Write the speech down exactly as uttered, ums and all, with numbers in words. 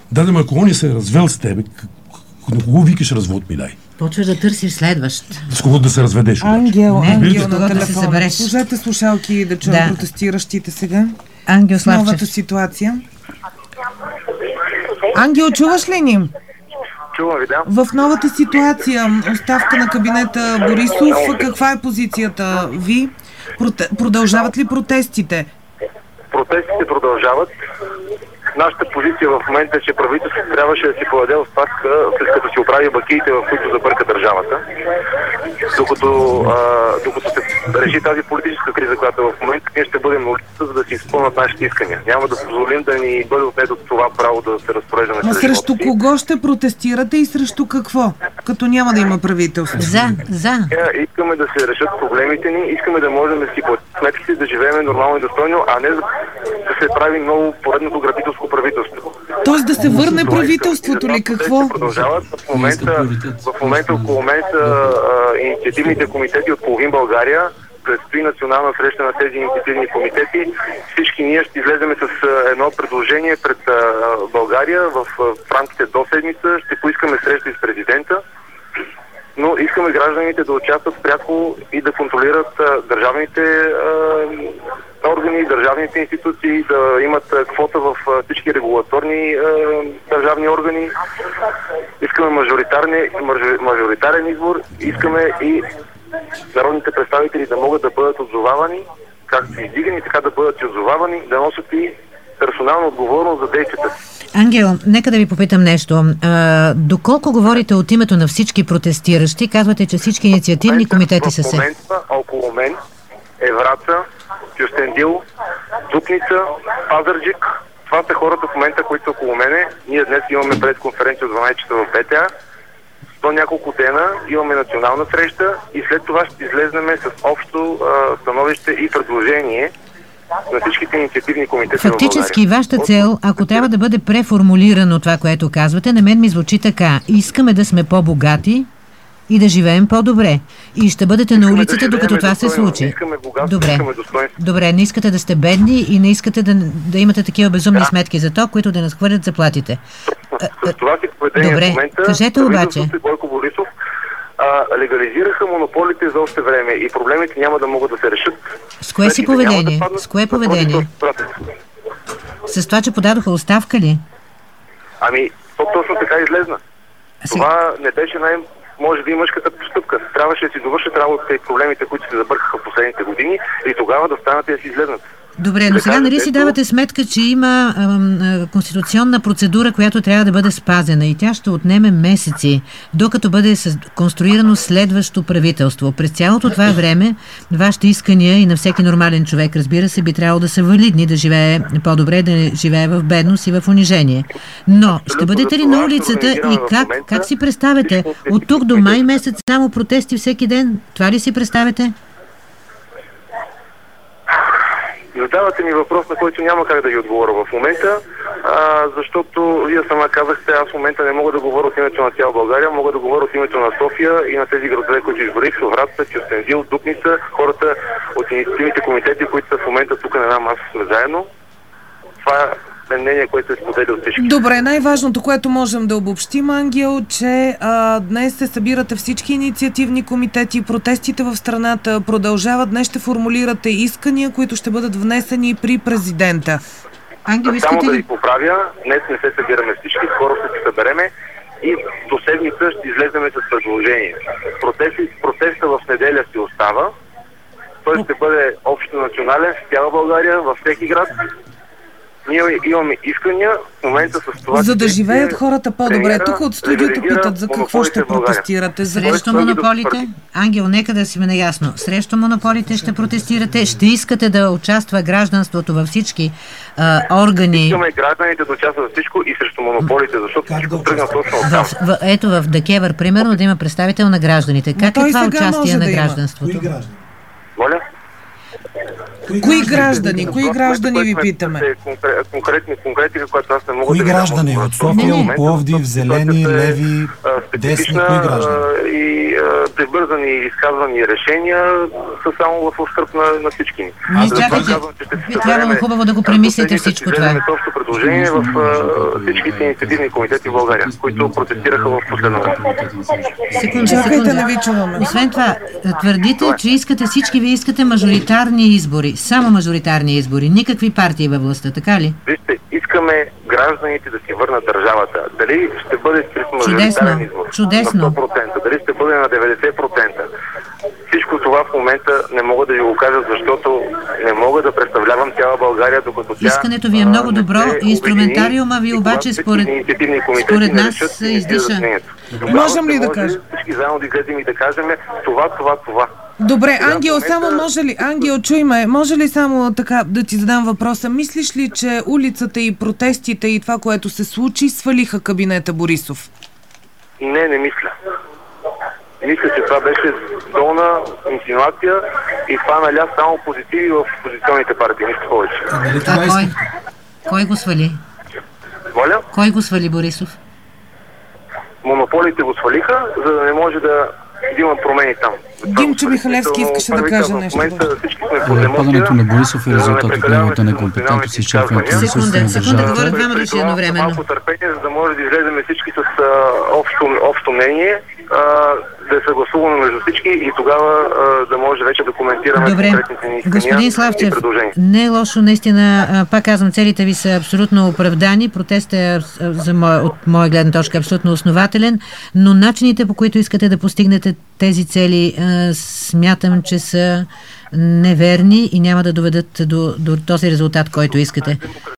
Да, да, ма ако он се е развел с тебе, на кого викаш развод ми дай? Почваш да търсиш следващ. С кого да се разведеш? Ангел, Не, Ангел да на се телефона. събереш. Служете слушалки да чуем Да. протестиращите сега. Ангел С новата Славчев. ситуация. Ангел, чуваш ли ни? Чувам ви, да. В новата ситуация, оставка на кабинета Борисов, каква е позицията ви? Проте- Продължават ли протестите? Протестите продължават. Нашата позиция в момента е, че правителството трябваше да си подаде оставка, след като си оправи бакиите, в които забърка държавата. Докато, а, докато се реши тази политическа криза, която е в момента, ние ще бъдем на улицата, за да си изпълнят нашите искания. Няма да позволим да ни бъде отнето това право да се разпореждаме. А с срещу живота си. кого ще протестирате и срещу какво? Като няма да има правителство. За, за. Е, Искаме да се решат проблемите ни, искаме да можем да си платим сметките, да живеем нормално и достойно, а не да се прави много поредното грабителско правителство. Тоест да се върне правителството ли? Какво? Продължават. В момента, в момента около мен са а, инициативните комитети от половин България. Предстои национална среща на тези инициативни комитети. Всички ние ще излеземе с а, едно предложение пред а, България в, в рамките до седмица. Ще поискаме среща и с президента. Но искаме гражданите да участват пряко и да контролират а, държавните а, органи, държавните институции, да имат а, квота в а, всички регулаторни а, държавни органи. Искаме мажоритарен избор, искаме и народните представители да могат да бъдат отзовавани, както са издигани, така да бъдат и отзовавани, да носят и персонална отговорност за действията си. Ангел, нека да ви попитам нещо. А, доколко говорите от името на всички протестиращи, казвате, че всички инициативни комитети са се... В момента около мен е Враца, Кюстендил, Дупница, Пазарджик. Това са хората в момента, които са около мене. Ние днес имаме пресконференция от дванайсет часа в БТА. До няколко дена имаме национална среща и след това ще излезнем с общо а, становище и предложение на всичките инициативни комитети в България. Фактически, вашата цел, ако трябва да бъде преформулирано това, което казвате, на мен ми звучи така. Искаме да сме по-богати и да живеем по-добре. И ще бъдете Искаме на улицата, да докато това се достойно. случи. Искаме богатство, Добре. искаме достоинство. Добре, не искате да сте бедни и не искате да, да имате такива безумни Да. сметки за то, които да надхвърлят заплатите. С това си поведение Добре, в момента кажете обаче. правителството и Бойко Борисов а, легализираха монополите за още време и проблемите няма да могат да се решат. С кое си Сметките няма поведение? да паднат С кое на поведение? правителството. С това, че подадоха оставка ли? Ами, то точно така излезна. Сега- Това не беше най- може би мъжката постъпка. Трябваше да си довършат работата и проблемите, които се забъркаха в последните години и тогава да станат и да си излезнат. Добре, но сега нали си давате сметка, че има ам, а, конституционна процедура, която трябва да бъде спазена и тя ще отнеме месеци, докато бъде със- конструирано следващо правителство. През цялото това време вашите искания и на всеки нормален човек, разбира се, би трябвало да са валидни, да живее по-добре, да не живее в бедност и в унижение. Но ще бъдете ли на улицата и как, как си представяте? От тук до май месец само протести всеки ден? Това ли си представяте? Задавате ми въпрос, на който няма как да ви отговоря в момента, а, защото вие сама казахте, аз в момента не мога да говоря от името на цяла България, мога да говоря от името на София и на тези градове, които изборих, Враца, Кюстендил, Дупница, хората от инициативните комитети, които са в момента тук на една маса сме заедно. Това е мнение, което се споделя от всички. Добре, най-важното, което можем да обобщим, Ангел, че а, днес се събирате всички инициативни комитети, протестите в страната продължават. Днес ще формулирате искания, които ще бъдат внесени при президента. Ангел, Само искате да ви ли? поправя, днес не се събираме всички, скоро ще се събереме и до седмица ще излеземе с предложение. Протести, протеста в неделя си остава. Той ще бъде общо национален в цяла България, във всеки град. Ние имаме искания в момента с това... За да че живеят хората по-добре. премиера Тук от студиото легализира питат за какво монополите ще в България. протестирате. За Срещу Той- монополите? Ангел, нека да си ме наясно. Срещу монополите ще протестирате? Ще искате да участва гражданството във всички а, органи? Искаме гражданите да участват във всичко и срещу монополите, защото всичко тръгна точно от там. В, в, ето в ДКЕВР, примерно, да има представител на гражданите. Как той е това сега участие може на да има. гражданството? Моля? Кои граждани? Кои граждани ви питаме? Конкретни конкретика, която аз не мога Кои да ви граждани? От София, от Пловдив, зелени, леви, десни, кои граждани? И прибързани изказвани решения са само в ущърб на, на всички ни. Не, чакайте, би трябвало хубаво да го премислите всичко това. Ще общо предложение в всичките инициативни комитети в България, които протестираха в последно време. Секунда, Чакайте, не ви чуваме. Освен това, твърдите, че искате всички, ви искате мажоритарни избори. Само мажоритарни избори. Никакви партии във властта, така ли? Вижте, искаме гражданите да си върнат държавата. Дали ще бъде чрез мажоритарен избор Чудесно. на сто процента, дали ще бъде на деветдесет процента. Всичко това в момента не мога да ви го кажа, защото не мога да представлявам цяла България, докато тя... Искането ви е много добро, инструментариума ви обаче според, според нас издиша. Можем ли да кажем? Всички заедно да излезем и да кажем това, това, това. Добре, Ангел, само може ли, Ангел, чуй ме, може ли само така да ти задам въпроса? Мислиш ли, че улицата и протестите и това, което се случи, свалиха кабинета Борисов? Не, не мисля. Мисля, че това беше долна инсинуация и това наля само позитиви в опозиционните партии, нищо повече. А кой? Кой го свали? Моля? Кой го свали Борисов? Монополите го свалиха, за да не може да има промени там. Димчо Михалевски искаше да каже нещо. Падането на Борисов е резултат от неговата некомпетентност и изчерпването на Секунда, секунда, говорят двама души едновременно. Малко търпение, за да може да излезем всички с общо, общо мнение, да е съгласувано между всички и тогава да може вече да коментираме конкретните ни искания. Господин Славчев, не е лошо, наистина, пак казвам, целите ви са абсолютно оправдани, протестът е за мое, от моя гледна точка абсолютно основателен, но начините, по които искате да постигнете тези цели, смятам, че са неверни и няма да доведат до, до този резултат, който искате.